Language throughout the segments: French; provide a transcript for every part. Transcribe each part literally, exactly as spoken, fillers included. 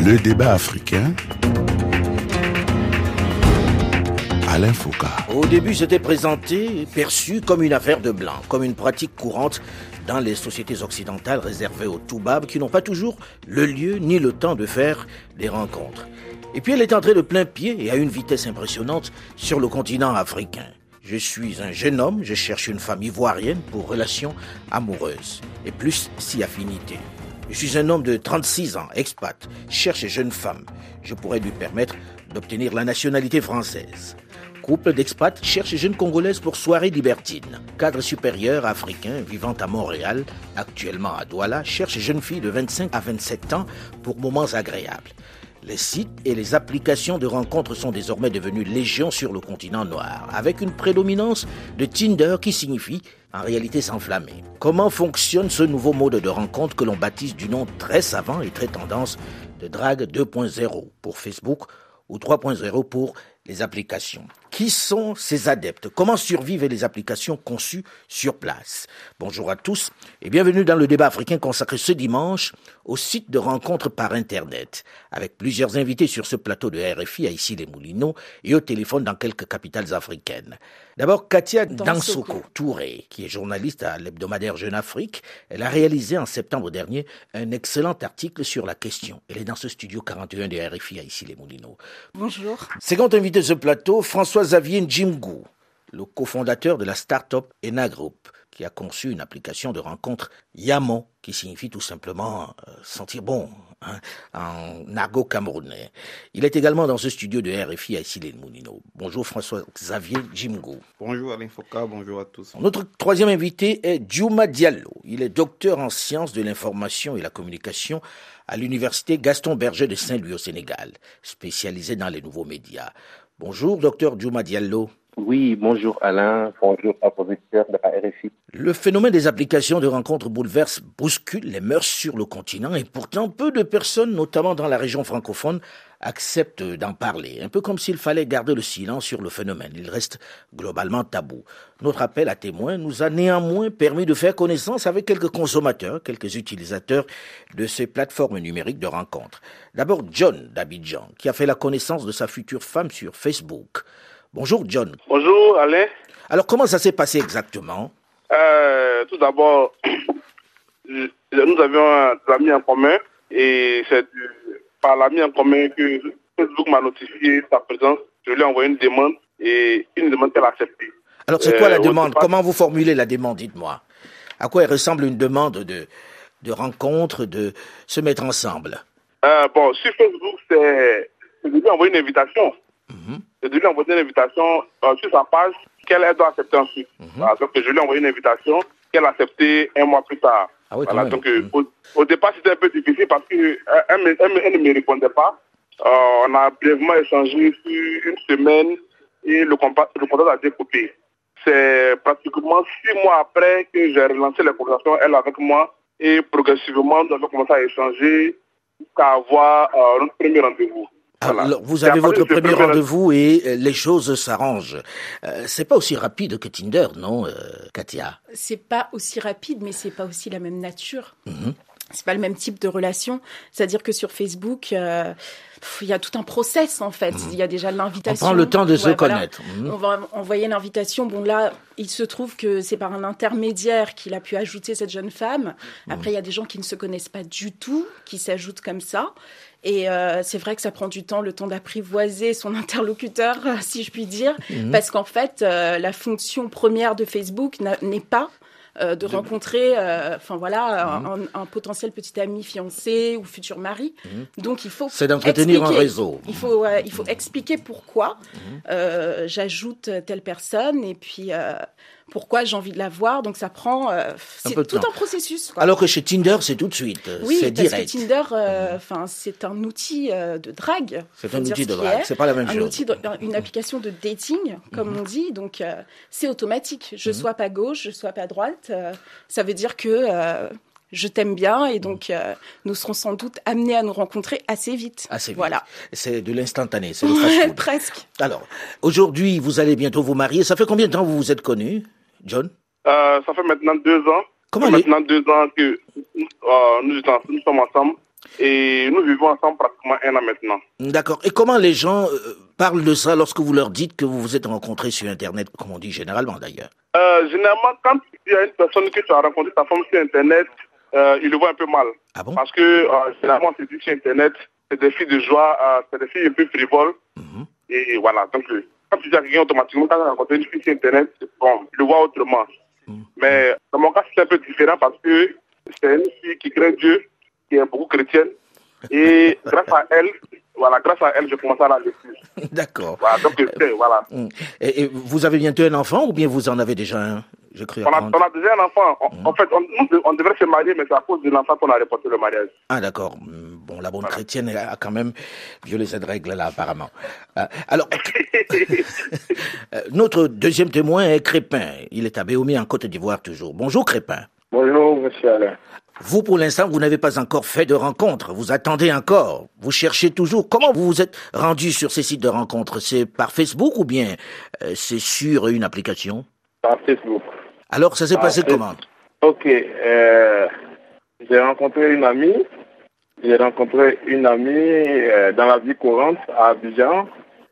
Le débat africain. Alain Foucault. Au début, c'était présenté, perçu comme une affaire de blanc, comme une pratique courante dans les sociétés occidentales réservées aux toubabs qui n'ont pas toujours le lieu ni le temps de faire des rencontres. Et puis elle est entrée de plein pied et à une vitesse impressionnante sur le continent africain. Je suis un jeune homme, je cherche une femme ivoirienne pour relations amoureuses et plus si affinité. Je suis un homme de trente-six ans, expat, cherche une jeune femme. Je pourrais lui permettre d'obtenir la nationalité française. Couple d'expats cherche jeune Congolaise pour soirée libertine. Cadre supérieur africain vivant à Montréal, actuellement à Douala, cherche jeune fille de vingt-cinq à vingt-sept ans pour moments agréables. Les sites et les applications de rencontres sont désormais devenus légion sur le continent noir, avec une prédominance de Tinder qui signifie en réalité s'enflammer. Comment fonctionne ce nouveau mode de rencontre que l'on baptise du nom très savant et très tendance de drague deux point zéro pour Facebook ou trois point zéro pour les applications? Qui sont ces adeptes? Comment survivent les applications conçues sur place? Bonjour à tous et bienvenue dans le débat africain consacré ce dimanche au site de rencontres par Internet, avec plusieurs invités sur ce plateau de R F I à Issy-les-Moulineaux et au téléphone dans quelques capitales africaines. D'abord, Katia Dansoko Touré, qui est journaliste à l'hebdomadaire Jeune Afrique. Elle a réalisé en septembre dernier un excellent article sur la question. Elle est dans ce studio quarante et un de R F I à Issy-les-Moulineaux. Bonjour. Second invité de ce plateau, François-Xavier Njimgou, le cofondateur de la start-up Ena Group, qui a conçu une application de rencontre Yamon, qui signifie tout simplement euh, sentir bon, hein, en argot camerounais. Il est également dans ce studio de R F I à Issy-les-Moulineaux. Bonjour François-Xavier Njimgou. Bonjour Alain Foucault, bonjour à tous. Notre troisième invité est Diouma Diallo. Il est docteur en sciences de l'information et la communication à l'université Gaston Berger de Saint-Louis au Sénégal, spécialisé dans les nouveaux médias. Bonjour docteur Diouma Diallo. Oui, bonjour Alain, bonjour à vos auditeurs de la R F I. Le phénomène des applications de rencontres bouleverse, bouscule les mœurs sur le continent et pourtant peu de personnes, notamment dans la région francophone, acceptent d'en parler. Un peu comme s'il fallait garder le silence sur le phénomène. Il reste globalement tabou. Notre appel à témoins nous a néanmoins permis de faire connaissance avec quelques consommateurs, quelques utilisateurs de ces plateformes numériques de rencontres. D'abord John d'Abidjan, qui a fait la connaissance de sa future femme sur Facebook. Bonjour John. Bonjour Alain. Alors comment ça s'est passé exactement? euh, Tout d'abord, nous avions des amis en commun et c'est par l'ami en commun que Facebook m'a notifié sa présence. Je lui ai envoyé une demande et une demande qu'elle a acceptée. Alors c'est quoi euh, la demande? Comment vous formulez la demande? Dites-moi. À quoi elle ressemble une demande de, de rencontre, de se mettre ensemble? euh, Bon, sur Facebook, c'est je lui ai envoyé une invitation. Mm-hmm. Je lui ai envoyé une invitation euh, sur sa page qu'elle doit accepter ensuite. Mm-hmm. Voilà, donc je lui ai envoyé une invitation qu'elle a acceptée un mois plus tard. Ah oui, voilà, donc mm-hmm. au, au départ c'était un peu difficile parce qu'elle euh, elle, elle, elle ne me répondait pas. Euh, on a brièvement échangé sur une semaine et le contact, le contact a été coupé. C'est pratiquement six mois après que j'ai relancé la conversation, elle avec moi, et progressivement nous avons commencé à échanger jusqu'à avoir euh, notre premier rendez-vous. Voilà. Alors, vous avez votre premier rendez-vous et euh, les choses s'arrangent. Euh, c'est pas aussi rapide que Tinder, non, euh, Katia? C'est pas aussi rapide, mais c'est pas aussi la même nature. Mm-hmm. C'est pas le même type de relation. C'est-à-dire que sur Facebook, euh, il y a tout un process, en fait. Il y a déjà l'invitation. On prend le temps de ouais, se voilà. connaître. Mmh. On va envoyer l'invitation. Bon, là, il se trouve que c'est par un intermédiaire qu'il a pu ajouter cette jeune femme. Après, il mmh. y a des gens qui ne se connaissent pas du tout, qui s'ajoutent comme ça. Et euh, c'est vrai que ça prend du temps, le temps d'apprivoiser son interlocuteur, si je puis dire. Mmh. Parce qu'en fait, euh, la fonction première de Facebook n'est pas Euh, de rencontrer enfin euh, voilà mmh. un, un potentiel petit ami fiancé ou futur mari. Mmh. Donc il faut c'est d'entretenir un réseau. Il faut euh, il faut expliquer pourquoi mmh. euh, j'ajoute telle personne et puis euh, pourquoi j'ai envie de la voir. Donc ça prend euh, c'est un tout temps. un processus quoi. Alors que chez Tinder c'est tout de suite, oui, c'est parce direct. Que Tinder enfin euh, mmh. c'est un outil euh, de drague. C'est un outil de drague, c'est pas la même un chose. Outil de, une application de dating comme mmh. on dit. Donc euh, c'est automatique. Je mmh. swipe à gauche, je swipe à droite. Euh, ça veut dire que euh, je t'aime bien et donc euh, nous serons sans doute amenés à nous rencontrer assez vite. Assez vite. Voilà. C'est de l'instantané, c'est le fast-food. Presque. Alors, aujourd'hui, vous allez bientôt vous marier. Ça fait combien de temps que vous vous êtes connus, John? euh, Ça fait maintenant deux ans. Comment ça fait les... maintenant deux ans que euh, nous, nous sommes ensemble. Et nous vivons ensemble pratiquement un an maintenant. D'accord. Et comment les gens euh, parlent de ça lorsque vous leur dites que vous vous êtes rencontrés sur Internet, comme on dit généralement d'ailleurs? Euh, généralement, quand il y a une personne que tu as rencontré ta femme sur Internet, euh, ils le voient un peu mal. Ah bon? Parce que euh, généralement, c'est dit sur Internet, c'est des filles de joie, euh, c'est des filles un peu frivoles. Mm-hmm. Et voilà. Donc, euh, quand tu dis à quelqu'un automatiquement, quand tu as rencontré une fille sur Internet, bon, il le voit autrement. Mm-hmm. Mais dans mon cas, c'est un peu différent parce que c'est une fille qui craint Dieu, qui est beaucoup chrétienne. Et grâce à elle, voilà, grâce à elle, j'ai commencé à la lecture. D'accord. Voilà, donc, euh, voilà. Et, et vous avez bientôt un enfant ou bien vous en avez déjà un? J'ai cru on, a, on a déjà un enfant. On, mmh. En fait, on, nous, on devrait se marier, mais c'est à cause de l'enfant qu'on a reporté le mariage. Ah, d'accord. Bon, la bonne voilà. chrétienne a quand même violé cette règle-là, apparemment. Euh, alors, notre deuxième témoin est Crépin. Il est à Béomi, en Côte d'Ivoire, toujours. Bonjour, Crépin. Bonjour, monsieur Alain. Vous, pour l'instant, vous n'avez pas encore fait de rencontre. Vous attendez encore. Vous cherchez toujours. Comment vous vous êtes rendu sur ces sites de rencontres? C'est par Facebook ou bien euh, c'est sur une application? Par Facebook. Alors, ça s'est par passé Facebook. comment? Ok. Euh, j'ai rencontré une amie. J'ai rencontré une amie euh, dans la vie courante à Abidjan.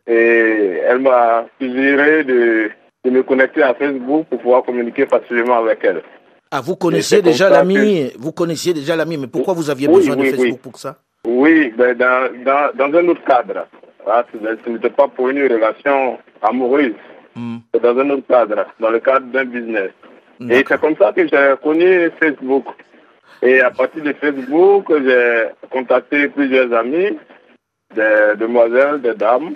Et elle m'a suggéré de, de me connecter à Facebook pour pouvoir communiquer facilement avec elle. Ah, vous connaissiez déjà l'ami, que... vous connaissiez déjà l'ami, mais pourquoi vous aviez oui, besoin oui, de Facebook oui. pour ça? Oui, ben dans, dans, dans un autre cadre. Ah, ce n'était pas pour une relation amoureuse, mm. c'est dans un autre cadre, dans le cadre d'un business. D'accord. Et c'est comme ça que j'ai connu Facebook. Et à partir de Facebook, j'ai contacté plusieurs amis, des demoiselles, des dames.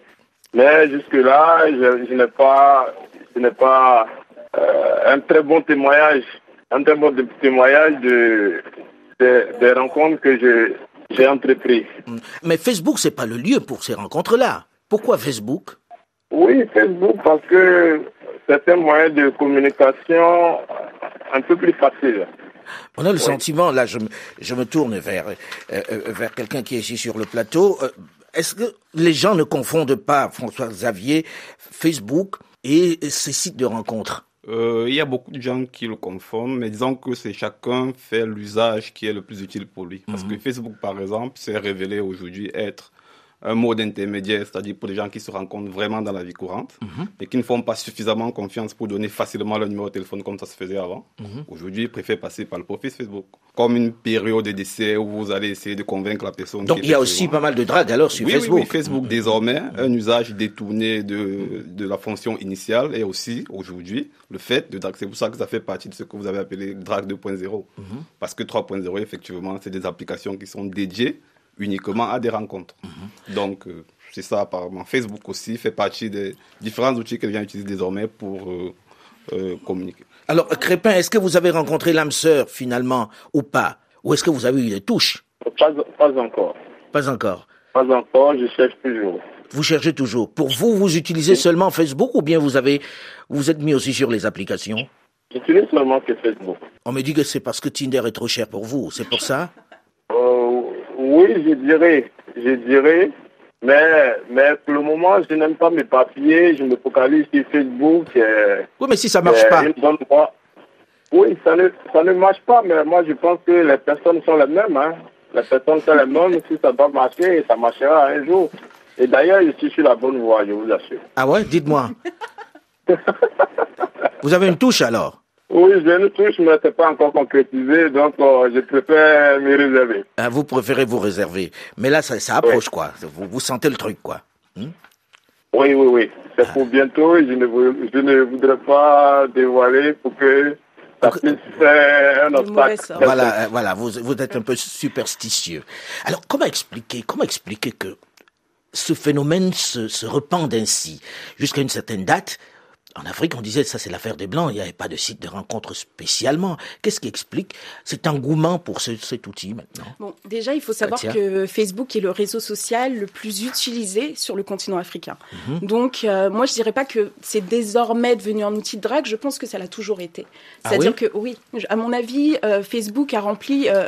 Mais jusque-là, je, je n'ai pas, je n'ai pas euh, un très bon témoignage. Un très bon témoignage de, de, des rencontres que je, j'ai entreprises. Mais Facebook, c'est pas le lieu pour ces rencontres-là. Pourquoi Facebook? Oui, Facebook, parce que c'est un moyen de communication un peu plus facile. On a le oui. sentiment, là, je, je me tourne vers, euh, vers quelqu'un qui est ici sur le plateau. Euh, est-ce que les gens ne confondent pas, François Xavier, Facebook et ces sites de rencontres? Euh, il y a beaucoup de gens qui le confondent, mais disons que c'est chacun fait l'usage qui est le plus utile pour lui. Parce mmh. que Facebook, par exemple, s'est révélé aujourd'hui être un mode intermédiaire, c'est-à-dire pour les gens qui se rencontrent vraiment dans la vie courante mmh. et qui ne font pas suffisamment confiance pour donner facilement leur numéro de téléphone comme ça se faisait avant. Mmh. Aujourd'hui, ils préfèrent passer par le profil Facebook. Comme une période d'essai où vous allez essayer de convaincre la personne. Donc il y a aussi pas mal de drague alors sur oui, Facebook. Oui, oui, Facebook mmh. désormais, mmh. un usage détourné de, de la fonction initiale et aussi aujourd'hui le fait de drague. C'est pour ça que ça fait partie de ce que vous avez appelé drague deux point zéro. Mmh. Parce que trois point zéro, effectivement, c'est des applications qui sont dédiées uniquement à des rencontres. Mmh. Donc, euh, c'est ça apparemment. Facebook aussi fait partie des différents outils que les gens utilisent désormais pour euh, euh, communiquer. Alors, Crépin, est-ce que vous avez rencontré l'âme sœur finalement ou pas? Ou est-ce que vous avez eu des touches? Pas, pas encore. Pas encore. Pas encore, je cherche toujours. Vous cherchez toujours. Pour vous, vous utilisez oui. seulement Facebook ou bien vous avez, vous êtes mis aussi sur les applications? J'utilise seulement que Facebook. On me dit que c'est parce que Tinder est trop cher pour vous, c'est pour ça? Euh, oui, je dirais, je dirais, mais, mais pour le moment, je n'aime pas mes papiers, je me focalise sur Facebook. Euh, oui, mais si ça marche pas. Une bonne voie. Oui, ça ne, ça ne marche pas, mais moi je pense que les personnes sont les mêmes. Hein. Les personnes sont les mêmes, si ça doit marcher, ça marchera un jour. Et d'ailleurs, je suis sur la bonne voie, je vous assure. Ah ouais, dites-moi. Vous avez une touche alors? Oui, j'ai une touche, mais ce n'est pas encore concrétisé, donc euh, je préfère me réserver. Ah, vous préférez vous réserver. Mais là, ça, ça approche, oui. quoi. Vous, vous sentez le truc, quoi. Hmm? Oui, oui, oui. C'est ah. pour bientôt. Je ne, je ne voudrais pas dévoiler pour que ça okay. puisse faire un obstacle. Voilà, voilà vous, vous êtes un peu superstitieux. Alors, comment expliquer, comment expliquer que ce phénomène se, se repende ainsi jusqu'à une certaine date? En Afrique, on disait ça c'est l'affaire des Blancs, il n'y avait pas de site de rencontre spécialement. Qu'est-ce qui explique cet engouement pour ce, cet outil maintenant? Bon, déjà, il faut savoir Katia. que Facebook est le réseau social le plus utilisé sur le continent africain. Mm-hmm. Donc, euh, moi, je ne dirais pas que c'est désormais devenu un outil de drague, je pense que ça l'a toujours été. C'est-à-dire ah oui que, oui, à mon avis, euh, Facebook a rempli... Euh,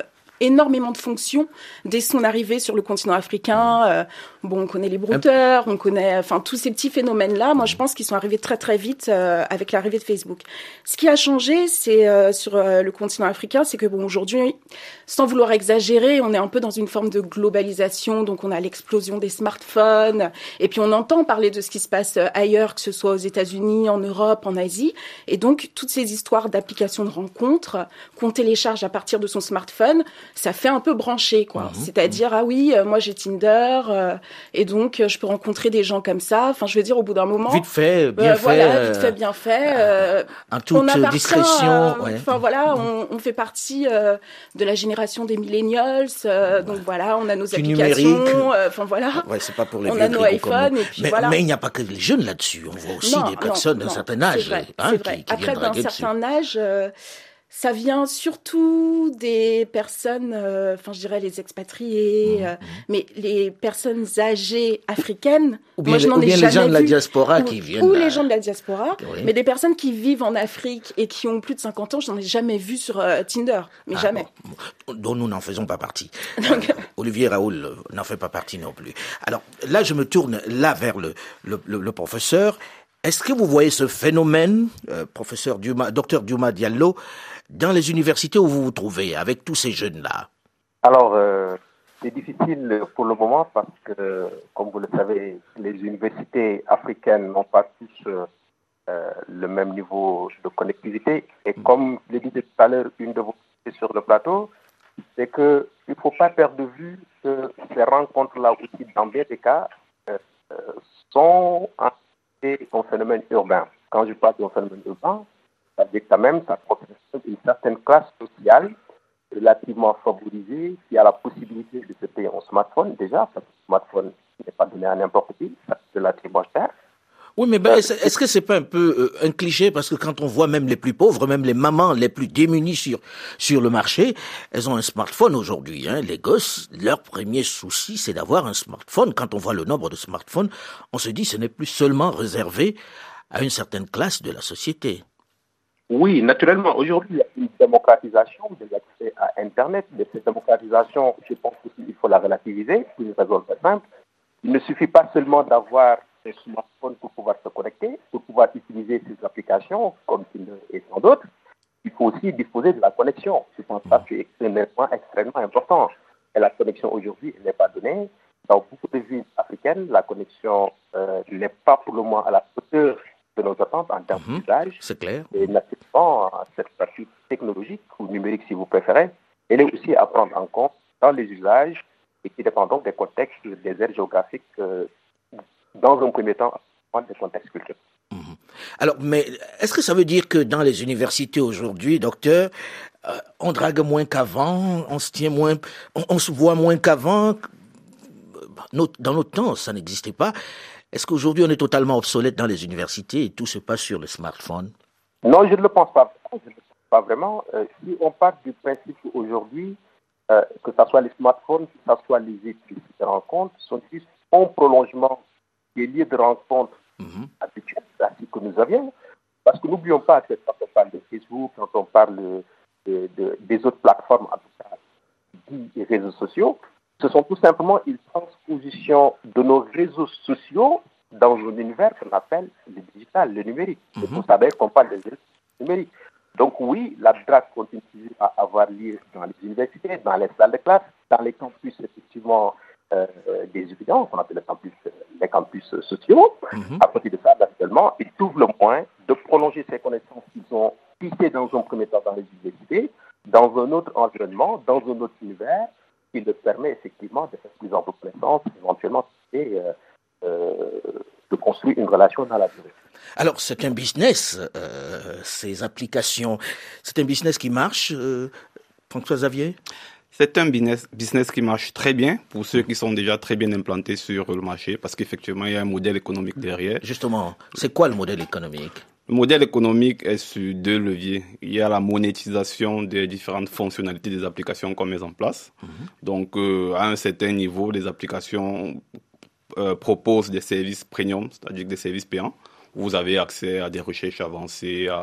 énormément de fonctions dès son arrivée sur le continent africain. Euh, bon, on connaît les brouteurs, on connaît, enfin, tous ces petits phénomènes-là. Moi, je pense qu'ils sont arrivés très très vite euh, avec l'arrivée de Facebook. Ce qui a changé, c'est euh, sur euh, le continent africain, c'est que bon, aujourd'hui, sans vouloir exagérer, on est un peu dans une forme de globalisation. Donc, on a l'explosion des smartphones, et puis on entend parler de ce qui se passe ailleurs, que ce soit aux États-Unis, en Europe, en Asie. Et donc, toutes ces histoires d'applications de rencontres qu'on télécharge à partir de son smartphone, ça fait un peu branché, quoi. Mmh. C'est-à-dire, ah oui, euh, moi j'ai Tinder, euh, et donc euh, je peux rencontrer des gens comme ça. Enfin, je veux dire, au bout d'un moment, vite fait, bien euh, fait, voilà, vite fait, bien fait. Euh, en toute on discrétion. Enfin ouais. voilà, on, on fait partie euh, de la génération des millennials. Euh, donc voilà, on a nos du applications. Enfin euh, voilà, ouais, c'est pas pour les on a nos iPhones et puis mais, voilà. Mais il n'y a pas que les jeunes là-dessus. On voit aussi non, des personnes d'un certain âge, c'est vrai, hein, c'est vrai. qui, qui Après, viennent d'un draguer certain dessus. âge. Euh, Ça vient surtout des personnes, euh, enfin je dirais les expatriés, mmh, euh, mmh. mais les personnes âgées africaines. Ou bien, moi, je n'en ou ai bien jamais les gens de la vu. diaspora ou, qui viennent. Ou là. les gens de la diaspora, oui. mais des personnes qui vivent en Afrique et qui ont plus de cinquante ans, je n'en ai jamais vu sur euh, Tinder, mais ah, jamais. Bon, dont nous n'en faisons pas partie. Donc, euh, Olivier Raoul n'en fait pas partie non plus. Alors là, je me tourne là vers le, le, le, le professeur. Est-ce que vous voyez ce phénomène, euh, professeur Diouma, docteur Diouma Diallo, dans les universités où vous vous trouvez, avec tous ces jeunes-là? Alors, euh, c'est difficile pour le moment parce que, comme vous le savez, les universités africaines n'ont pas tous euh, le même niveau de connectivité. Et comme je le disais tout à l'heure, une de vos questions sur le plateau, c'est qu'il ne faut pas perdre de vue que ces rencontres-là aussi, dans bien des cas, euh, sont un phénomène urbain. Quand je parle d'un phénomène urbain, ça veut dire quand même ça représente une certaine classe sociale relativement favorisée qui a la possibilité de se payer un smartphone déjà, parce que le smartphone n'est pas donné à n'importe qui, ça c'est relativement cher. Oui, mais ben, est-ce, est-ce que c'est pas un peu euh, un cliché, parce que quand on voit même les plus pauvres, même les mamans les plus démunies sur sur le marché, elles ont un smartphone aujourd'hui. Hein. Les gosses, leur premier souci, c'est d'avoir un smartphone. Quand on voit le nombre de smartphones, on se dit ce n'est plus seulement réservé à une certaine classe de la société. Oui, naturellement. Aujourd'hui, il y a une démocratisation de l'accès à Internet. Mais cette démocratisation, je pense qu'il faut la relativiser pour une raison très simple. Il ne suffit pas seulement d'avoir un smartphone pour pouvoir se connecter, pour pouvoir utiliser ces applications comme Tinder et tant d'autres. Il faut aussi disposer de la connexion. Je pense que c'est un élément extrêmement important. Et la connexion aujourd'hui n'est pas donnée. Dans beaucoup de villes africaines, la connexion euh, n'est pas pour le moment à la hauteur de nos attentes en termes mmh, d'usage. C'est clair. Et naturellement, cette partie technologique ou numérique, si vous préférez, elle est aussi à prendre en compte dans les usages et qui dépend donc des contextes, des aires géographiques, euh, dans un premier temps, des contextes culturels. Mmh. Alors, mais est-ce que ça veut dire que dans les universités aujourd'hui, docteur, euh, on drague moins qu'avant, on se tient moins, on, on se voit moins qu'avant? Dans notre temps, ça n'existait pas. Est-ce qu'aujourd'hui, on est totalement obsolète dans les universités et tout se passe sur le smartphone? Non, je ne le pense pas. Je ne le pense pas vraiment. Euh, si on part du principe qu'aujourd'hui, euh, que ce soit les smartphones, que ce soit les études de rencontres, sont juste un prolongement des lieux de rencontres mm-hmm. habituels, ainsi que nous avions. Parce que n'oublions pas que quand on parle de Facebook, quand on parle de, de, de, des autres plateformes, en tout cas, des réseaux sociaux, ce sont tout simplement une transposition de nos réseaux sociaux dans un univers qu'on appelle le digital, le numérique. Mm-hmm. C'est pour ça d'ailleurs qu'on parle de numérique. Donc oui, la drague continue à avoir lieu dans les universités, dans les salles de classe, dans les campus effectivement euh, des étudiants, qu'on appelle les campus, les campus sociaux. Mm-hmm. À côté de ça, actuellement, ils trouvent le moyen de prolonger ces connaissances qu'ils ont tissées dans un premier temps dans les universités, dans un autre environnement, dans un autre univers, qui leur permet effectivement de faire plus ample connaissance, éventuellement et, euh, euh, de construire une relation dans la durée. Alors, c'est un business, euh, ces applications. C'est un business qui marche, euh, François Xavier? C'est un business, business qui marche très bien pour ceux qui sont déjà très bien implantés sur le marché, parce qu'effectivement, il y a un modèle économique derrière. Justement, c'est quoi le modèle économique? Le modèle économique est sur deux leviers. Il y a la monétisation des différentes fonctionnalités des applications qu'on met en place. Mmh. Donc, euh, à un certain niveau, les applications euh, proposent des services premium, c'est-à-dire des services payants. Vous avez accès à des recherches avancées, à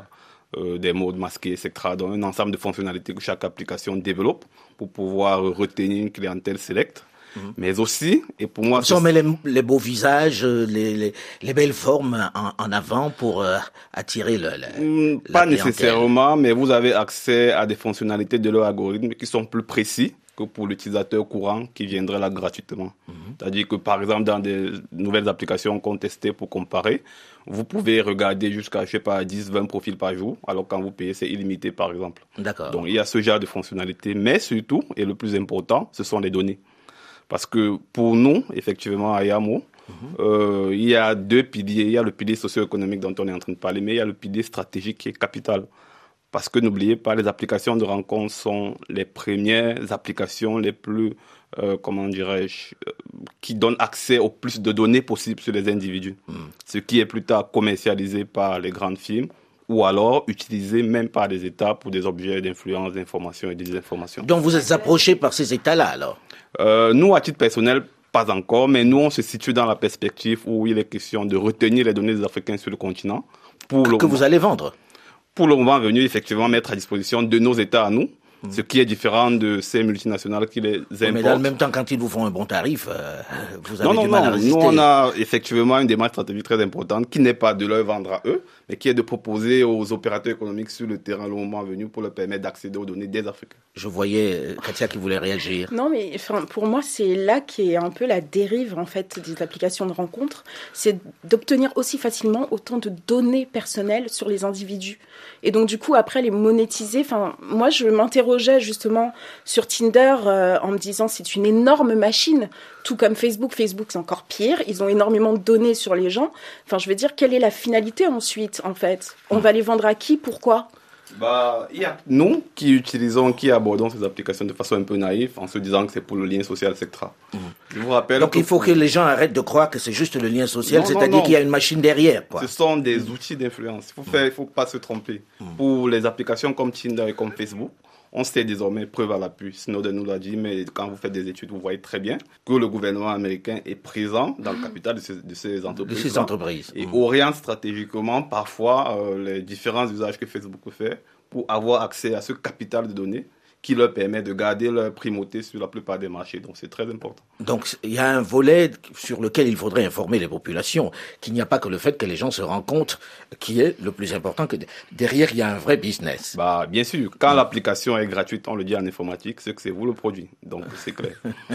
euh, des modes masqués, et cetera. Donc un ensemble de fonctionnalités que chaque application développe pour pouvoir retenir une clientèle sélecte. Mmh. Mais aussi, et pour moi... Si on met les, les beaux visages, les, les, les belles formes en, en avant pour euh, attirer le, le mmh, Pas nécessairement, mais vous avez accès à des fonctionnalités de leur algorithme qui sont plus précis que pour l'utilisateur courant qui viendrait là gratuitement. Mmh. C'est-à-dire que, par exemple, dans des nouvelles applications qu'on testait pour comparer, vous pouvez regarder jusqu'à, je sais pas, dix, vingt profils par jour, alors quand vous payez, c'est illimité, par exemple. D'accord. Donc, il y a ce genre de fonctionnalités, mais surtout, et le plus important, ce sont les données. Parce que pour nous, effectivement, à Yamo, mmh. euh, il y a deux piliers. Il y a le pilier socio-économique dont on est en train de parler, mais il y a le pilier stratégique qui est capital. Parce que n'oubliez pas, les applications de rencontre sont les premières applications les plus, euh, comment dirais-je, euh, qui donnent accès au plus de données possibles sur les individus. Mmh. Ce qui est plus tard commercialisé par les grandes firmes ou alors utilisé même par des États pour des objets d'influence, d'information et de désinformation. Donc vous êtes approché par ces États-là alors ? Euh, nous, à titre personnel, pas encore, mais nous, on se situe dans la perspective où il est question de retenir les données des Africains sur le continent. Pour que le que moment, vous allez vendre ? Pour le moment venu, effectivement, mettre à disposition de nos États à nous, mmh. ce qui est différent de ces multinationales qui les importent. Mais dans le même temps, quand ils vous font un bon tarif, euh, vous avez non, non, du mal non. à résister. Nous, on a effectivement une démarche stratégique très importante qui n'est pas de leur vendre à eux, mais qui est de proposer aux opérateurs économiques sur le terrain le moment venu pour leur permettre d'accéder aux données des Africains. Je voyais Katia qui voulait réagir. Non, mais enfin, pour moi, c'est là qu'est un peu la dérive en fait des applications de rencontres, c'est d'obtenir aussi facilement autant de données personnelles sur les individus. Et donc du coup, après les monétiser. Enfin, moi, je m'interrogeais justement sur Tinder euh, en me disant c'est une énorme machine, tout comme Facebook. Facebook, c'est encore pire. Ils ont énormément de données sur les gens. Enfin, je veux dire, quelle est la finalité ensuite, en fait ? On va les vendre à qui ? Pourquoi ? Bah, il y a nous qui utilisons, qui abordons ces applications de façon un peu naïve, en se disant que c'est pour le lien social, et cetera. Mmh. Je vous rappelle. Donc que il faut que les gens arrêtent de croire que c'est juste le lien social, non, c'est-à-dire non, non. qu'il y a une machine derrière, quoi. Ce sont des outils d'influence. Il faut faire, il faut pas se tromper. Mmh. Pour les applications comme Tinder et comme Facebook, on sait désormais, preuve à l'appui, Snowden nous l'a dit, mais quand vous faites des études, vous voyez très bien que le gouvernement américain est présent dans le capital de ces, de ces entreprises. De ces entreprises. Et mmh. oriente stratégiquement parfois euh, les différents usages que Facebook fait pour avoir accès à ce capital de données qui leur permet de garder leur primauté sur la plupart des marchés. Donc, c'est très important. Donc, il y a un volet sur lequel il faudrait informer les populations, qu'il n'y a pas que le fait que les gens se rencontrent qui est le plus important, que derrière, il y a un vrai business. Bah, bien sûr. Quand mmh. l'application est gratuite, on le dit en informatique, c'est que c'est vous le produit. Donc, c'est clair.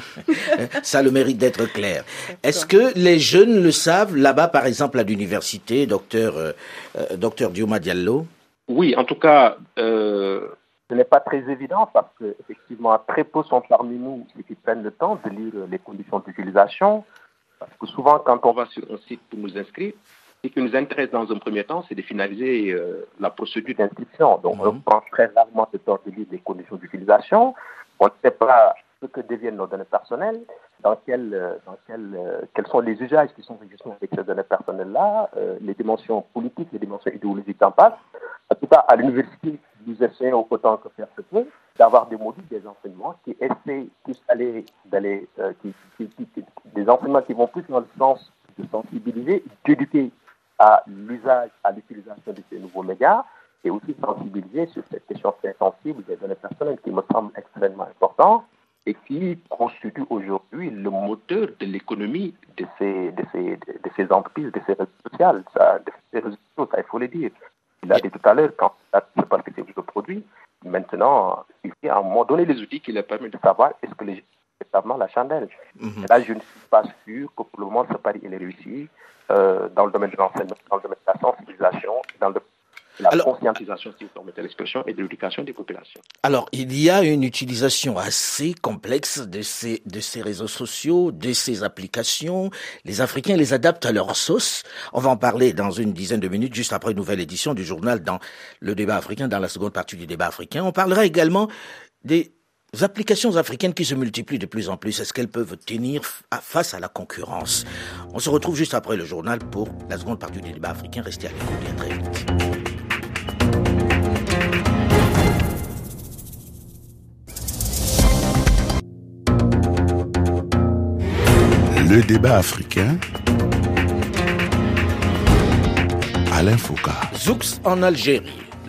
Ça a le mérite d'être clair. Est-ce que les jeunes le savent là-bas, par exemple, à l'université, docteur, euh, euh, docteur Diouma Diallo? Oui, en tout cas... Euh... Ce n'est pas très évident parce que effectivement très peu sont parmi nous qui prennent le temps de lire les conditions d'utilisation. Parce que souvent, quand on va sur un site pour nous inscrire, ce qui nous intéresse dans un premier temps, c'est de finaliser euh, la procédure d'inscription. Donc, mmh. on prend très rarement le temps de lire les conditions d'utilisation. On ne sait pas ce que deviennent nos données personnelles, dans quel, dans quel, euh, quels sont les usages qui sont enregistrés avec ces données personnelles-là, euh, les dimensions politiques, les dimensions idéologiques en passe. En tout cas, à l'université, nous essayons autant que faire se peut d'avoir des modules, des enseignements qui essaient plus d'aller, d'aller euh, qui, qui, qui, qui, des enseignements qui vont plus dans le sens de sensibiliser, d'éduquer à l'usage, à l'utilisation de ces nouveaux médias, et aussi sensibiliser sur cette question très sensible des données personnelles qui me semble extrêmement importante et qui constitue aujourd'hui le moteur de l'économie de ces, de ces, de ces entreprises, de ces réseaux sociaux, ça, de ces réseaux sociaux, ça il faut le dire. Il a dit tout à l'heure, quand c'est parce que c'est le produit, maintenant, il faut à un moment donné les outils qui leur permettent de savoir est-ce que les gens ont vraiment la chandelle. Mm-hmm. Là, je ne suis pas sûr que pour le moment, ce pari il est réussi euh, dans le domaine de l'enseignement, dans le domaine de la sensibilisation, dans le la alors, conscientisation, si vous permettez l'expression, et de l'éducation des populations. Alors, il y a une utilisation assez complexe de ces, de ces réseaux sociaux, de ces applications. Les Africains les adaptent à leur sauce. On va en parler dans une dizaine de minutes, juste après une nouvelle édition du journal dans le débat africain, dans la seconde partie du débat africain. On parlera également des applications africaines qui se multiplient de plus en plus. Est-ce qu'elles peuvent tenir face à la concurrence? On se retrouve juste après le journal pour la seconde partie du débat africain. Restez à l'écoute et à très vite. Le débat africain, Alain Foucault. Zoux en Algérie.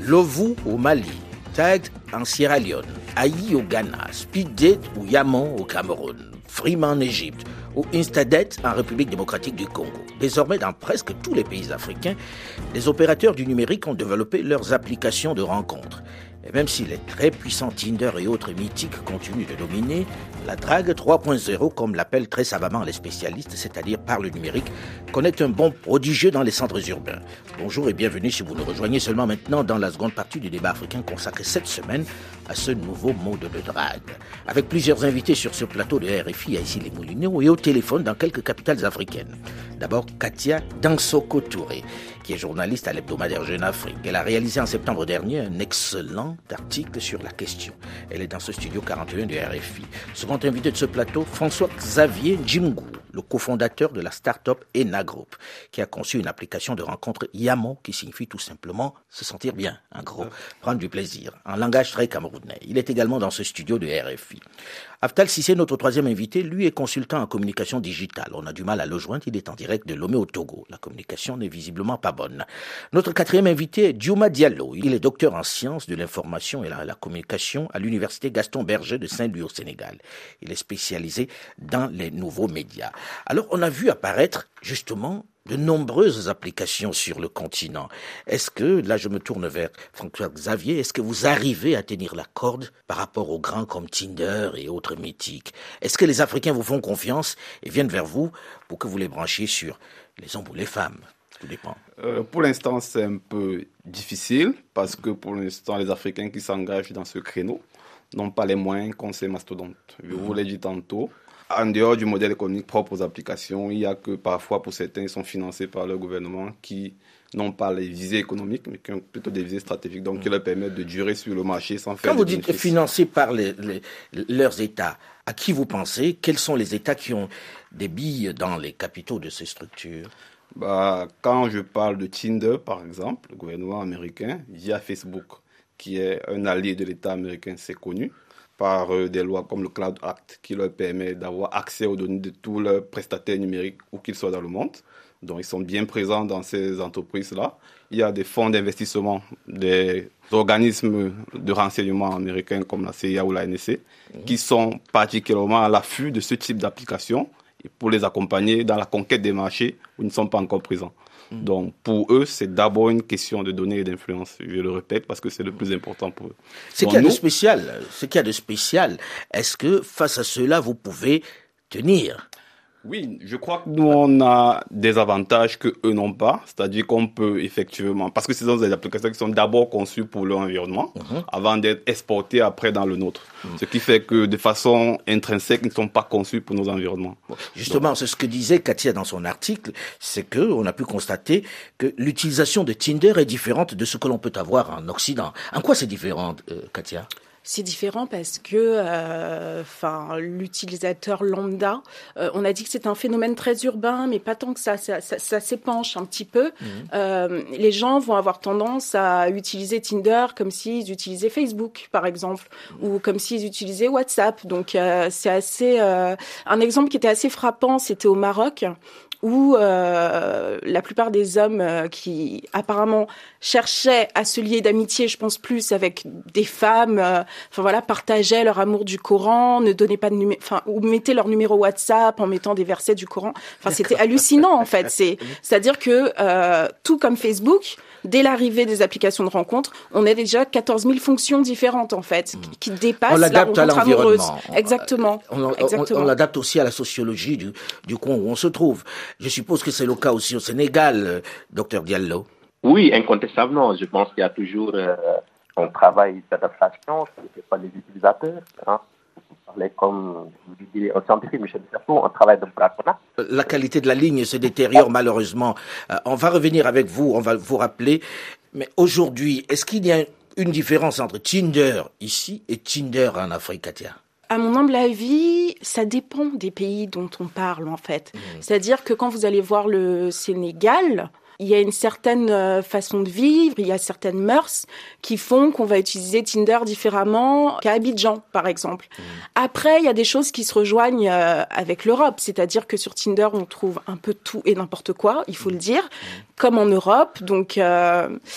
Lovu au Mali, Tag en Sierra Leone, Aïe au Ghana, Speeddate ou Yamon au Cameroun, Frima en Égypte ou Instadate en République démocratique du Congo. Désormais, dans presque tous les pays africains, les opérateurs du numérique ont développé leurs applications de rencontres. Et même si les très puissants Tinder et autres mythiques continuent de dominer, la drague trois point zéro, comme l'appellent très savamment les spécialistes, c'est-à-dire par le numérique, connaît un bond prodigieux dans les centres urbains. Bonjour et bienvenue si vous nous rejoignez seulement maintenant dans la seconde partie du débat africain consacré cette semaine à ce nouveau mode de drague. Avec plusieurs invités sur ce plateau de R F I à Issy-les-Moulineaux et au téléphone dans quelques capitales africaines. D'abord, Katia Dansoko Touré, qui est journaliste à l'hebdomadaire Jeune Afrique. Elle a réalisé en septembre dernier un excellent article sur la question. Elle est dans ce studio quarante et un du R F I. Second invité de ce plateau, François-Xavier Njimgou, le cofondateur de la start-up Ena Group, qui a conçu une application de rencontre Yamon, qui signifie tout simplement se sentir bien, en gros, prendre du plaisir, en langage très camerounais. Il est également dans ce studio de R F I. Aftal Cissé, notre troisième invité, lui est consultant en communication digitale. On a du mal à le joindre, il est en direct de Lomé au Togo. La communication n'est visiblement pas bonne. Notre quatrième invité est Diouma Diallo. Il est docteur en sciences de l'information et la, la communication à l'université Gaston Berger de Saint-Louis au Sénégal. Il est spécialisé dans les nouveaux médias. Alors, on a vu apparaître, justement, de nombreuses applications sur le continent. Est-ce que, là je me tourne vers François Xavier, est-ce que vous arrivez à tenir la corde par rapport aux grands comme Tinder et autres mythiques? Est-ce que les Africains vous font confiance et viennent vers vous pour que vous les branchiez sur les hommes ou les femmes? Tout dépend. Euh, pour l'instant, c'est un peu difficile parce que pour l'instant, les Africains qui s'engagent dans ce créneau n'ont pas les moyens qu'ont ces mastodontes. Je vous l'ai dit tantôt. En dehors du modèle économique propre aux applications, il y a que parfois, pour certains, ils sont financés par le gouvernement qui n'ont pas les visées économiques, mais qui ont plutôt des visées stratégiques, donc qui leur permettent de durer sur le marché sans faire Quand de vous dites bénéfices. financés par les, les, leurs États, à qui vous pensez? Quels sont les États qui ont des billes dans les capitaux de ces structures? Bah, quand je parle de Tinder, par exemple, le gouvernement américain, via Facebook, qui est un allié de l'État américain, c'est connu, par euh, des lois comme le Cloud Act, qui leur permet d'avoir accès aux données de tous leurs prestataires numériques, où qu'ils soient dans le monde. Donc, ils sont bien présents dans ces entreprises-là. Il y a des fonds d'investissement, des organismes de renseignement américains comme la C I A ou la N S C, mmh. qui sont particulièrement à l'affût de ce type d'application pour les accompagner dans la conquête des marchés où ils ne sont pas encore présents. Mmh. Donc, pour eux, c'est d'abord une question de données et d'influence. Je le répète parce que c'est le plus important pour eux. Ce qu'il y a de spécial, ce qu'il y a de spécial, est-ce que face à cela, vous pouvez tenir? Oui, je crois que nous, on a des avantages que eux n'ont pas. C'est-à-dire qu'on peut effectivement, parce que ce sont des applications qui sont d'abord conçues pour leur environnement, mmh. avant d'être exportées après dans le nôtre. Mmh. Ce qui fait que de façon intrinsèque, ils ne sont pas conçus pour nos environnements. Justement, Donc, c'est ce que disait Katia dans son article, c'est que on a pu constater que l'utilisation de Tinder est différente de ce que l'on peut avoir en Occident. En quoi c'est différent, euh, Katia? C'est différent parce que euh, enfin, l'utilisateur lambda, euh, on a dit que c'est un phénomène très urbain, mais pas tant que ça, ça, ça, ça s'épanche un petit peu. Mmh. Euh, les gens vont avoir tendance à utiliser Tinder comme s'ils utilisaient Facebook, par exemple, mmh. ou comme s'ils utilisaient WhatsApp. Donc, euh, c'est assez... Euh, un exemple qui était assez frappant, c'était au Maroc, où euh, la plupart des hommes euh, qui apparemment cherchaient à se lier d'amitié, je pense plus avec des femmes, euh, enfin voilà, partageaient leur amour du Coran, ne donnaient pas de numéro, enfin ou mettaient leur numéro WhatsApp en mettant des versets du Coran. Enfin, c'était hallucinant en fait. C'est, c'est-à-dire que euh, tout comme Facebook, dès l'arrivée des applications de rencontres, on a déjà quatorze mille fonctions différentes en fait, mmh. qui, qui dépassent on la rencontre amoureuse. Exactement. On, on, Exactement. On, on l'adapte aussi à la sociologie du, du coin où on se trouve. Je suppose que c'est le cas aussi au Sénégal, euh, docteur Diallo. Oui, incontestablement. Je pense qu'il y a toujours euh, un travail d'adaptation, c'est pas les utilisateurs. Hein. Vous parlez comme vous disiez un scientifique, Michel Certeau, un travail de braconnage. La qualité de la ligne se détériore malheureusement. Euh, on va revenir avec vous, on va vous rappeler. Mais aujourd'hui, est-ce qu'il y a une différence entre Tinder ici et Tinder en Afrique, Katia? À mon humble avis, ça dépend des pays dont on parle, en fait. Mmh. C'est-à-dire que quand vous allez voir le Sénégal, il y a une certaine façon de vivre, il y a certaines mœurs qui font qu'on va utiliser Tinder différemment qu'à Abidjan, par exemple. Mmh. Après, il y a des choses qui se rejoignent avec l'Europe. C'est-à-dire que sur Tinder, on trouve un peu tout et n'importe quoi, il faut mmh. le dire, mmh. comme en Europe. Donc... Euh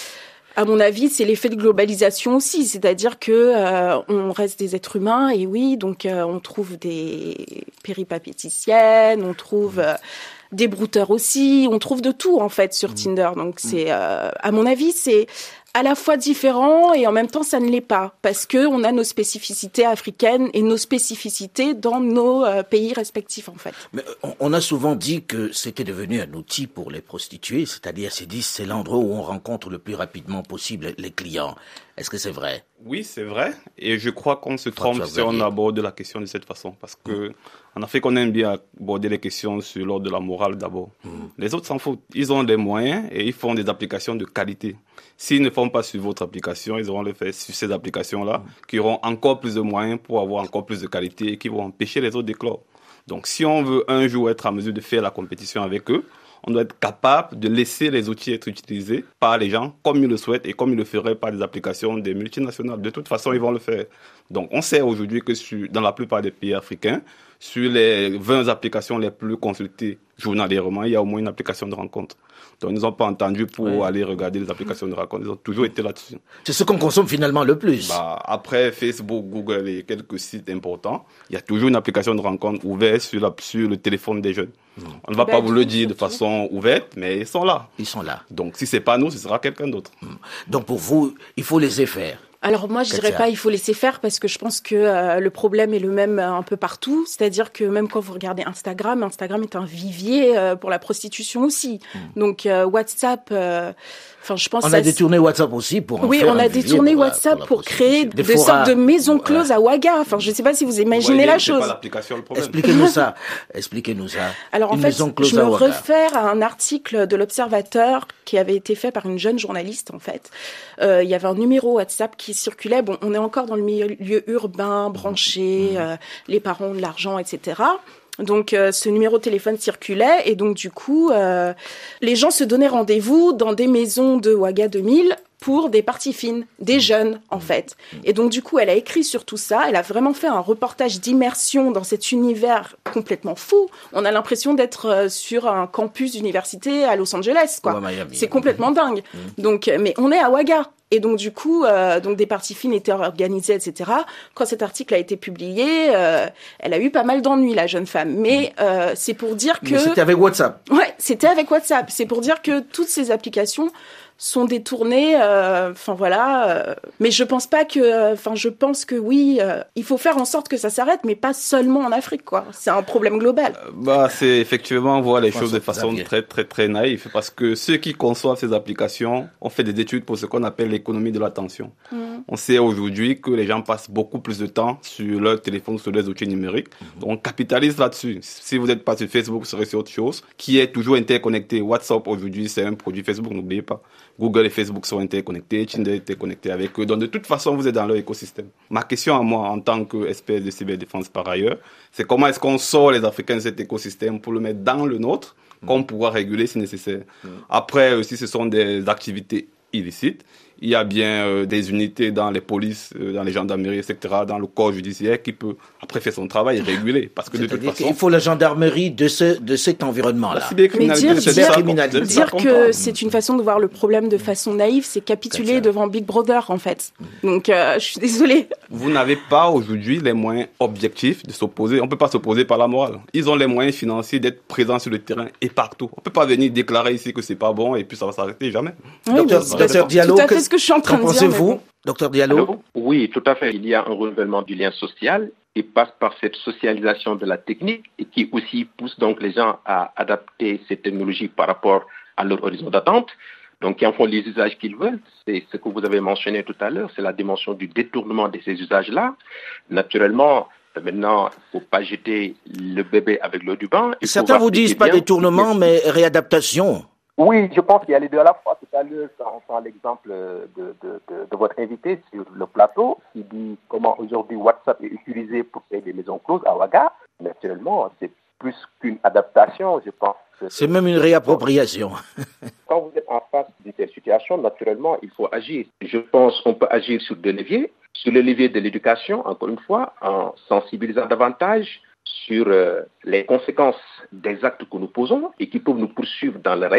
À mon avis, c'est l'effet de globalisation aussi, c'est-à-dire que euh, on reste des êtres humains et oui, donc euh, on trouve des péripapéticiennes, on trouve euh, des brouteurs aussi, on trouve de tout en fait sur mmh. Tinder. Donc c'est, euh, à mon avis, c'est à la fois différent et en même temps ça ne l'est pas parce que on a nos spécificités africaines et nos spécificités dans nos euh, pays respectifs en fait. Mais on a souvent dit que c'était devenu un outil pour les prostituées, c'est-à-dire c'est dit c'est l'endroit où on rencontre le plus rapidement possible les clients. Est-ce que c'est vrai? Oui, c'est vrai. Et je crois qu'on se trompe si on aborde la question de cette façon. Parce que mmh. en Afrique, on aime bien aborder les questions sur l'ordre de la morale d'abord. Mmh. Les autres s'en foutent. Ils ont des moyens et ils font des applications de qualité. S'ils ne font pas sur votre application, ils auront le fait sur ces applications-là, mmh. qui auront encore plus de moyens pour avoir encore plus de qualité et qui vont empêcher les autres d'éclore. Donc, si on veut un jour être en mesure de faire la compétition avec eux, on doit être capable de laisser les outils être utilisés par les gens comme ils le souhaitent et comme ils le feraient par des applications des multinationales. De toute façon, ils vont le faire. Donc, on sait aujourd'hui que sur, dans la plupart des pays africains, sur les vingt applications les plus consultées journalièrement, il y a au moins une application de rencontre. Donc, ils ne nous ont pas entendus pour ouais. aller regarder les applications de rencontre. Ils ont toujours été là-dessus. C'est ce qu'on consomme finalement le plus. Bah, après Facebook, Google et quelques sites importants, il y a toujours une application de rencontre ouverte sur, la, sur le téléphone des jeunes. Mmh. On ne va ben, pas vous le dire de façon ouverte, mais ils sont là. Ils sont là. Donc, si ce n'est pas nous, ce sera quelqu'un d'autre. Mmh. Donc, pour vous, il faut laisser faire. Alors moi, je dirais pas il faut laisser faire parce que je pense que euh, le problème est le même euh, un peu partout. C'est-à-dire que même quand vous regardez Instagram, Instagram est un vivier euh, pour la prostitution aussi. Mmh. Donc euh, WhatsApp, euh, enfin je pense. On a détourné WhatsApp aussi pour. En oui, faire on un a détourné pour WhatsApp la, pour, pour créer des, des sortes de maisons closes ouais. à Ouaga. Enfin, je sais pas si vous imaginez voyez, la c'est chose. Pas l'application, le problème. Expliquez-nous ça. Expliquez-nous ça. Alors en une fait, je me réfère à un article de l'Observateur qui avait été fait par une jeune journaliste en fait. Euh, il y avait un numéro WhatsApp qui circulait. Bon, on est encore dans le milieu urbain, branché, mmh. euh, les parents ont de l'argent, et cetera. Donc, euh, ce numéro de téléphone circulait et donc, du coup, euh, les gens se donnaient rendez-vous dans des maisons de Ouaga deux mille pour des parties fines, des jeunes, en fait. Et donc, du coup, elle a écrit sur tout ça. Elle a vraiment fait un reportage d'immersion dans cet univers complètement fou. On a l'impression d'être sur un campus d'université à Los Angeles, quoi. Ouais, c'est complètement dingue. Donc, mais on est à Ouaga. Et donc, du coup, euh, donc des parties fines étaient organisées, et cetera. Quand cet article a été publié, euh, elle a eu pas mal d'ennuis, la jeune femme. Mais euh, c'est pour dire que... Mais c'était avec WhatsApp. Ouais, c'était avec WhatsApp. C'est pour dire que toutes ces applications sont détournés, enfin euh, voilà. Euh, mais je pense pas que, enfin je pense que oui, euh, il faut faire en sorte que ça s'arrête, mais pas seulement en Afrique, quoi. C'est un problème global. Euh, bah c'est effectivement on voit les choses de façon très très très naïve, parce que ceux qui conçoivent ces applications ont fait des études pour ce qu'on appelle l'économie de l'attention. Mmh. On sait aujourd'hui que les gens passent beaucoup plus de temps sur leur téléphone, sur les outils numériques. Mmh. Donc on capitalise là-dessus. Si vous n'êtes pas sur Facebook, vous serez sur autre chose qui est toujours interconnecté. WhatsApp aujourd'hui c'est un produit Facebook, n'oubliez pas. Google et Facebook sont interconnectés, Tinder est interconnecté avec eux. Donc, de toute façon, vous êtes dans leur écosystème. Ma question à moi, en tant qu'expert de cyberdéfense par ailleurs, c'est comment est-ce qu'on sort les Africains de cet écosystème pour le mettre dans le nôtre, mmh. qu'on pourra réguler si nécessaire. Mmh. Après, aussi, ce sont des activités illicites. Il y a bien euh, des unités dans les polices, euh, dans les gendarmeries, et cetera, dans le corps judiciaire qui peut après faire son travail et réguler. Parce que de toute façon, il faut la gendarmerie de ce de cet environnement-là. Mais dire, dire, dire, dire que c'est une façon de voir le problème de façon naïve, c'est capituler devant Big Brother en fait. Donc euh, je suis désolée. Vous n'avez pas aujourd'hui les moyens objectifs de s'opposer. On peut pas s'opposer par la morale. Ils ont les moyens financiers d'être présents sur le terrain et partout. On peut pas venir déclarer ici que c'est pas bon et puis ça va s'arrêter jamais. Oui, docteur, docteur Diallo, tout à fait ce que je suis en train de dire. Pensez-vous, bon. Docteur Diallo? Allô? Oui, tout à fait. Il y a un renouvellement du lien social qui passe par cette socialisation de la technique et qui aussi pousse donc les gens à adapter ces technologies par rapport à leur horizon d'attente. Donc, qui en font les usages qu'ils veulent. C'est ce que vous avez mentionné tout à l'heure, c'est la dimension du détournement de ces usages-là. Naturellement, maintenant, il ne faut pas jeter le bébé avec l'eau du bain. Certains vous disent pas détournement, mais réadaptation. Oui, je pense qu'il y a les deux à la fois. Tout à l'heure, on prend l'exemple de, de, de, de votre invité sur le plateau qui dit comment aujourd'hui WhatsApp est utilisé pour créer des maisons closes à Ouaga. Naturellement, c'est plus qu'une adaptation, je pense. C'est même une réappropriation. Quand vous êtes en face de cette situation, naturellement, il faut agir. Je pense qu'on peut agir sur deux leviers. Sur le levier de l'éducation, encore une fois, en sensibilisant davantage sur euh, les conséquences des actes que nous posons et qui peuvent nous poursuivre dans le réel.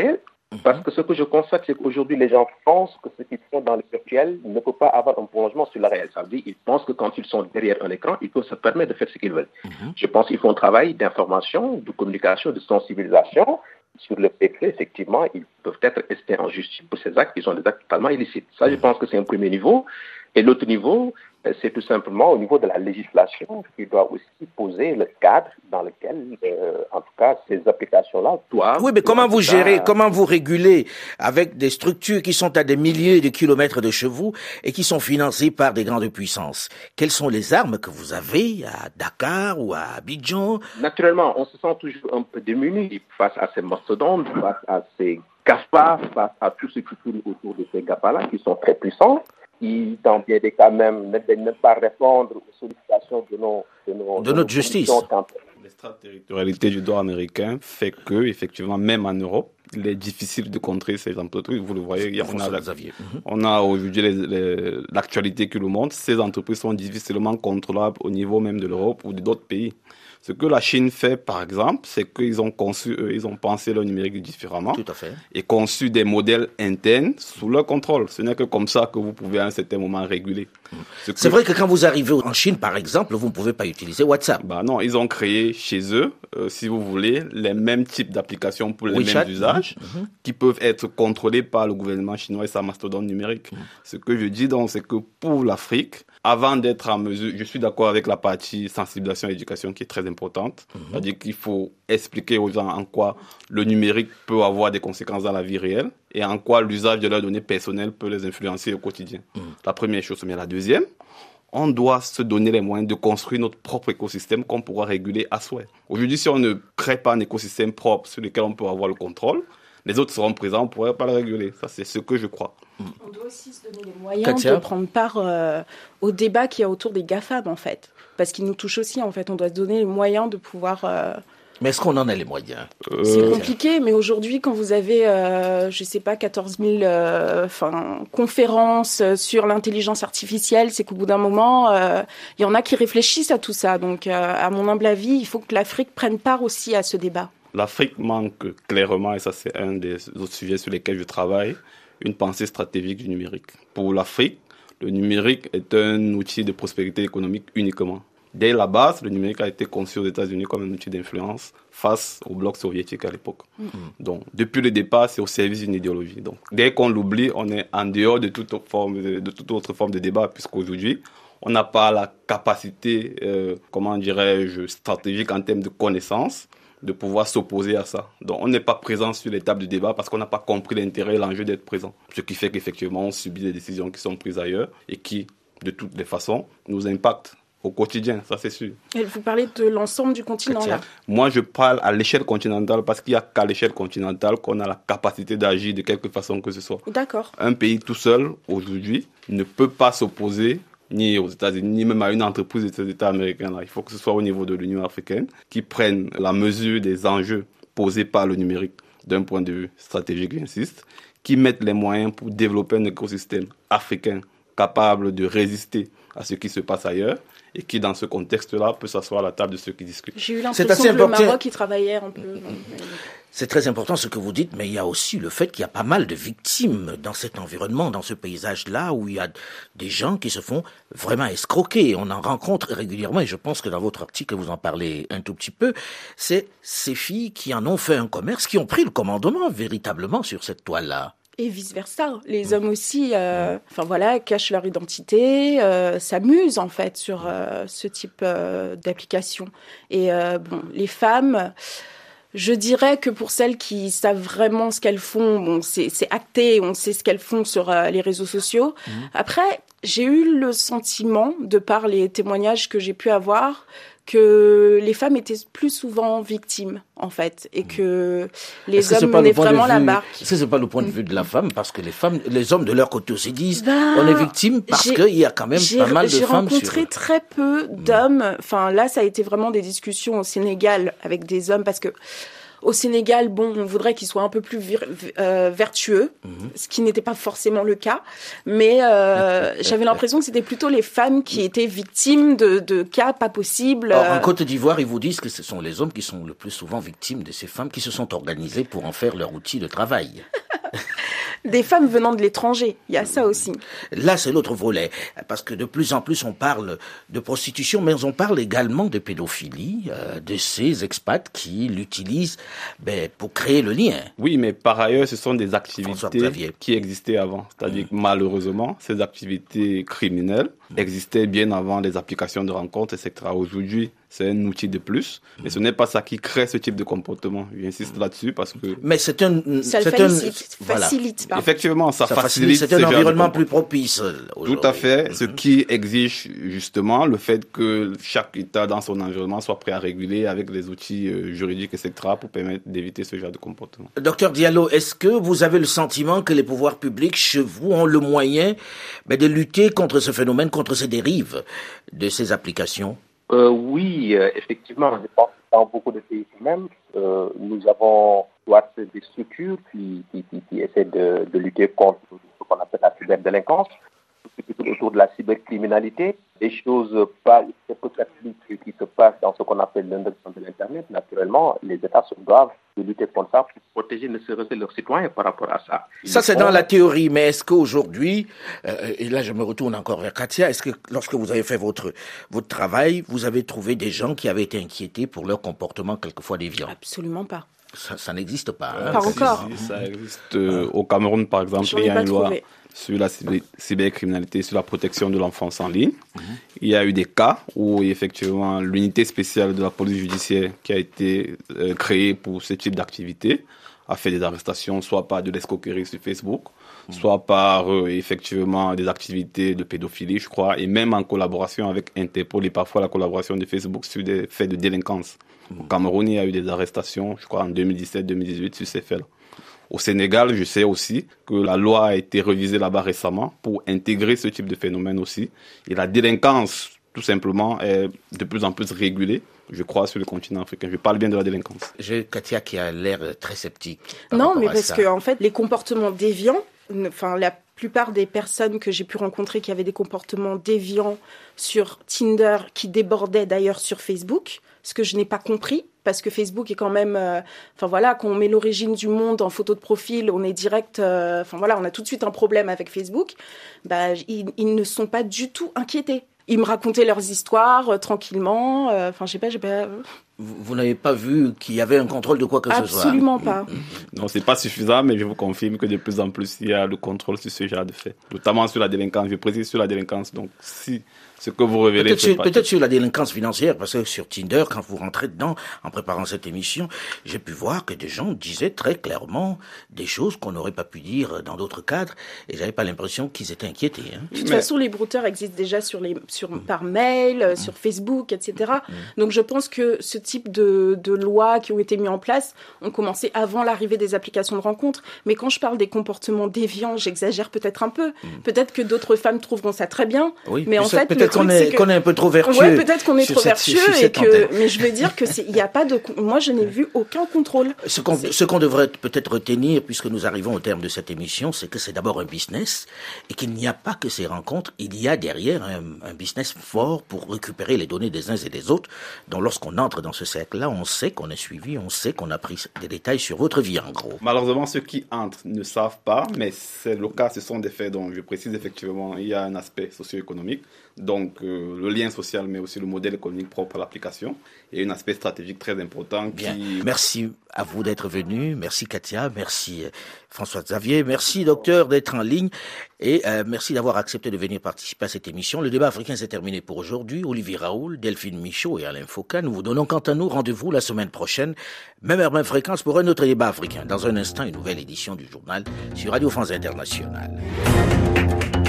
Parce que ce que je constate, c'est qu'aujourd'hui, les gens pensent que ce qu'ils font dans le virtuel ne peut pas avoir un prolongement sur le réel. Ça veut dire qu'ils pensent que quand ils sont derrière un écran, ils peuvent se permettre de faire ce qu'ils veulent. Mm-hmm. Je pense qu'ils font un travail d'information, de communication, de sensibilisation. Sur le fait que, effectivement, ils peuvent être restés en justice pour ces actes qui sont des actes totalement illicites. Ça, je pense que c'est un premier niveau. Et l'autre niveau, c'est tout simplement au niveau de la législation qui doit aussi poser le cadre dans lequel, euh, en tout cas, ces applications-là doivent... Oui, mais comment vous gérez, cas... comment vous régulez avec des structures qui sont à des milliers de kilomètres de chez vous et qui sont financées par des grandes puissances? Quelles sont les armes que vous avez à Dakar ou à Abidjan? Naturellement, on se sent toujours un peu démunis face à ces mastodontes, face à ces GAFA, face à tout ce qui tourne autour de ces GAFA-là qui sont très puissants. Qui, dans bien des cas même, ne daignent pas répondre aux sollicitations de, nos, de, nos, de, de notre justice. L'extraterritorialité du droit américain fait que, effectivement, même en Europe, il est difficile de contrer ces entreprises. Vous le voyez, on a, la, on a aujourd'hui les, les, l'actualité qui le montre. Ces entreprises sont difficilement contrôlables au niveau même de l'Europe ou d'autres pays. Ce que la Chine fait, par exemple, c'est qu'ils ont conçu, eux, ils ont pensé le numérique différemment. Tout à fait. Et conçu des modèles internes sous leur contrôle. Ce n'est que comme ça que vous pouvez à un certain moment réguler. Mmh. C'est que... vrai que quand vous arrivez en Chine, par exemple, vous ne pouvez pas utiliser WhatsApp. Bah non, ils ont créé chez eux, euh, si vous voulez, les mêmes types d'applications pour les WeChat. mêmes usages mmh. qui peuvent être contrôlés par le gouvernement chinois et sa mastodonte numérique. Mmh. Ce que je dis donc, c'est que pour l'Afrique, avant d'être en mesure, je suis d'accord avec la partie sensibilisation et éducation qui est très importante. Mmh. C'est-à-dire qu'il faut expliquer aux gens en quoi le numérique peut avoir des conséquences dans la vie réelle et en quoi l'usage de leurs données personnelles peut les influencer au quotidien. Mmh. La première chose. Mais la deuxième, on doit se donner les moyens de construire notre propre écosystème qu'on pourra réguler à souhait. Aujourd'hui, si on ne crée pas un écosystème propre sur lequel on peut avoir le contrôle, les autres seront présents, on ne pourrait pas le réguler. Ça, c'est ce que je crois. On doit aussi se donner les moyens Katia. de prendre part euh, au débat qu'il y a autour des GAFAM, en fait. Parce qu'ils nous touchent aussi, en fait. On doit se donner les moyens de pouvoir... Euh... Mais est-ce qu'on en a les moyens? euh... C'est compliqué, mais aujourd'hui, quand vous avez, euh, je ne sais pas, quatorze mille euh, conférences sur l'intelligence artificielle, c'est qu'au bout d'un moment, il euh, y en a qui réfléchissent à tout ça. Donc, euh, à mon humble avis, il faut que l'Afrique prenne part aussi à ce débat. L'Afrique manque clairement, et ça c'est un des autres sujets sur lesquels je travaille, une pensée stratégique du numérique. Pour l'Afrique, le numérique est un outil de prospérité économique uniquement. Dès la base, le numérique a été conçu aux États-Unis comme un outil d'influence face au bloc soviétique à l'époque. Mmh. Donc, depuis le départ, c'est au service d'une idéologie. Donc, dès qu'on l'oublie, on est en dehors de toute forme de, de toute autre forme de débat, puisqu'aujourd'hui, on n'a pas la capacité, euh, comment dirais-je, stratégique en termes de connaissances, de pouvoir s'opposer à ça. Donc, on n'est pas présent sur les tables de débat parce qu'on n'a pas compris l'intérêt et l'enjeu d'être présent. Ce qui fait qu'effectivement, on subit des décisions qui sont prises ailleurs et qui, de toutes les façons, nous impactent au quotidien, ça c'est sûr. Et vous parlez de l'ensemble du continent, là? Moi, je parle à l'échelle continentale parce qu'il n'y a qu'à l'échelle continentale qu'on a la capacité d'agir de quelque façon que ce soit. D'accord. Un pays tout seul, aujourd'hui, ne peut pas s'opposer ni aux États-Unis, ni même à une entreprise des États américains. Là. Il faut que ce soit au niveau de l'Union africaine qui prenne la mesure des enjeux posés par le numérique d'un point de vue stratégique, j'insiste, qui mettent les moyens pour développer un écosystème africain capable de résister à ce qui se passe ailleurs et qui, dans ce contexte-là, peut s'asseoir à la table de ceux qui discutent. J'ai eu l'impression que le Maroc, il travaillait un peu... C'est très important ce que vous dites, mais il y a aussi le fait qu'il y a pas mal de victimes dans cet environnement, dans ce paysage-là, où il y a des gens qui se font vraiment escroquer. On en rencontre régulièrement, et je pense que dans votre article, vous en parlez un tout petit peu. C'est ces filles qui en ont fait un commerce, qui ont pris le commandement véritablement sur cette toile-là. Et vice-versa. Les hommes aussi, euh, enfin voilà, cachent leur identité, euh, s'amusent en fait sur euh, ce type euh, d'application. Et euh, bon, les femmes... Je dirais que pour celles qui savent vraiment ce qu'elles font, bon, c'est, c'est acté, on sait ce qu'elles font sur euh, les réseaux sociaux. Mmh. Après, j'ai eu le sentiment, de par les témoignages que j'ai pu avoir, que les femmes étaient plus souvent victimes, en fait, et que les hommes menaient vraiment la barque. Est-ce que c'est pas le point de vue de la femme? Parce que les femmes, les hommes de leur côté aussi disent, ben, on est victime parce qu'il y a quand même pas mal de j'ai femmes sur... J'ai rencontré très peu d'hommes. Enfin, là, ça a été vraiment des discussions au Sénégal avec des hommes, parce que Au Sénégal, bon, on voudrait qu'ils soient un peu plus vir- euh, vertueux, mmh. ce qui n'était pas forcément le cas. Mais euh, j'avais l'impression que c'était plutôt les femmes qui étaient victimes de, de cas pas possibles. Or, en Côte d'Ivoire, ils vous disent que ce sont les hommes qui sont le plus souvent victimes de ces femmes qui se sont organisées pour en faire leur outil de travail. Des femmes venant de l'étranger, il y a ça aussi. Là, c'est l'autre volet, parce que de plus en plus, on parle de prostitution, mais on parle également de pédophilie, euh, de ces expats qui l'utilisent ben, pour créer le lien. Oui, mais par ailleurs, ce sont des activités qui existaient avant. C'est-à-dire mmh. que malheureusement, ces activités criminelles mmh. existaient bien avant les applications de rencontres, et cetera. Aujourd'hui, c'est un outil de plus, mais ce n'est pas ça qui crée ce type de comportement. J'insiste là-dessus parce que... Mais c'est un... Ça c'est le facilite. Un, voilà. facilite pardon. Effectivement, ça, ça facilite. C'est un environnement plus propice aujourd'hui. Tout à fait, mm-hmm. ce qui exige justement le fait que chaque État dans son environnement soit prêt à réguler avec les outils euh, juridiques, et cetera pour permettre d'éviter ce genre de comportement. Docteur Diallo, est-ce que vous avez le sentiment que les pouvoirs publics chez vous ont le moyen ben, de lutter contre ce phénomène, contre ces dérives de ces applications? Euh, oui, euh, effectivement, je pense que dans beaucoup de pays même, euh, nous avons soit des structures qui, qui, qui, qui essaient de, de lutter contre ce qu'on appelle la cyberdélinquance, autour de la cybercriminalité, des choses pas peut-être qui se passent dans ce qu'on appelle l'indexation de l'Internet. Naturellement, les États se doivent de lutter contre ça pour protéger ne serait-ce que leurs citoyens par rapport à ça. Ça, c'est dans la théorie, mais est-ce qu'aujourd'hui, euh, et là je me retourne encore vers Katia, est-ce que lorsque vous avez fait votre, votre travail, vous avez trouvé des gens qui avaient été inquiétés pour leur comportement quelquefois déviant? Absolument pas. Ça, ça n'existe pas. Hein. Pas si, encore. Si, ça existe. Euh, au Cameroun, par exemple, il y a une loi trouvé. sur la cybercriminalité, sur la protection de l'enfance en ligne. Mmh. Il y a eu des cas où, effectivement, l'unité spéciale de la police judiciaire qui a été euh, créée pour ce type d'activité a fait des arrestations, soit par de l'escroquerie sur Facebook, mmh. soit par, euh, effectivement, des activités de pédophilie, je crois, et même en collaboration avec Interpol et parfois la collaboration de Facebook sur des faits de délinquance. Au Cameroun, il y a eu des arrestations, je crois, en deux mille dix-sept deux mille dix-huit sur ces faits-là. Au Sénégal, je sais aussi que la loi a été révisée là-bas récemment pour intégrer ce type de phénomène aussi. Et la délinquance, tout simplement, est de plus en plus régulée, je crois, sur le continent africain. Je parle bien de la délinquance. J'ai Katia qui a l'air très sceptique. Non, mais parce que, en fait, les comportements déviants, enfin, la plupart des personnes que j'ai pu rencontrer qui avaient des comportements déviants sur Tinder, qui débordaient d'ailleurs sur Facebook, ce que je n'ai pas compris, parce que Facebook est quand même... Euh, enfin voilà, quand on met l'origine du monde en photo de profil, on est direct... Euh, enfin voilà, on a tout de suite un problème avec Facebook. Bah, ils, ils ne sont pas du tout inquiétés. Ils me racontaient leurs histoires euh, tranquillement. Enfin, euh, je sais pas, j'ai pas... Vous, vous n'avez pas vu qu'il y avait un contrôle de quoi que Absolument ce soit? Absolument pas. Non, c'est pas suffisant, mais je vous confirme que de plus en plus, il y a le contrôle sur ce genre de faits. Notamment sur la délinquance. Je précise sur la délinquance. Donc, si ce que vous révélez... Peut-être, sur, pas... peut-être sur la délinquance financière, parce que sur Tinder, quand vous rentrez dedans, en préparant cette émission, j'ai pu voir que des gens disaient très clairement des choses qu'on n'aurait pas pu dire dans d'autres cadres, et j'avais pas l'impression qu'ils étaient inquiétés. Hein. De toute mais... façon, les brouteurs existent déjà sur les, sur, mmh. par mail, mmh. sur Facebook, et cetera. Mmh. Donc je pense que ce type de, de lois qui ont été mises en place ont commencé avant l'arrivée des applications de rencontres. Mais quand je parle des comportements déviants, j'exagère peut-être un peu. Mmh. Peut-être que d'autres femmes trouveront ça très bien, oui, mais en fait... Peut-être qu'on est, que... qu'on est un peu trop vertueux. Ouais, peut-être qu'on est trop cette, vertueux, et que, mais je veux dire que il n'y a pas de, moi je n'ai vu aucun contrôle. Ce qu'on, ce qu'on devrait peut-être retenir, puisque nous arrivons au terme de cette émission, c'est que c'est d'abord un business, et qu'il n'y a pas que ces rencontres, il y a derrière un, un business fort pour récupérer les données des uns et des autres, donc lorsqu'on entre dans ce cercle-là, on sait qu'on est suivi, on sait qu'on a pris des détails sur votre vie, en gros. Malheureusement, ceux qui entrent ne savent pas, mais c'est le cas, ce sont des faits dont je précise effectivement, il y a un aspect socio-économique. Donc, euh, le lien social, mais aussi le modèle économique propre à l'application. Et un aspect stratégique très important. Bien. Qui... Merci à vous d'être venu. Merci Katia. Merci François Xavier. Merci docteur d'être en ligne. Et euh, merci d'avoir accepté de venir participer à cette émission. Le débat africain s'est terminé pour aujourd'hui. Olivier Raoul, Delphine Michaud et Alain Foucault. Nous vous donnons quant à nous rendez-vous la semaine prochaine. Même heure, même fréquence pour un autre débat africain. Dans un instant, une nouvelle édition du journal sur Radio France Internationale.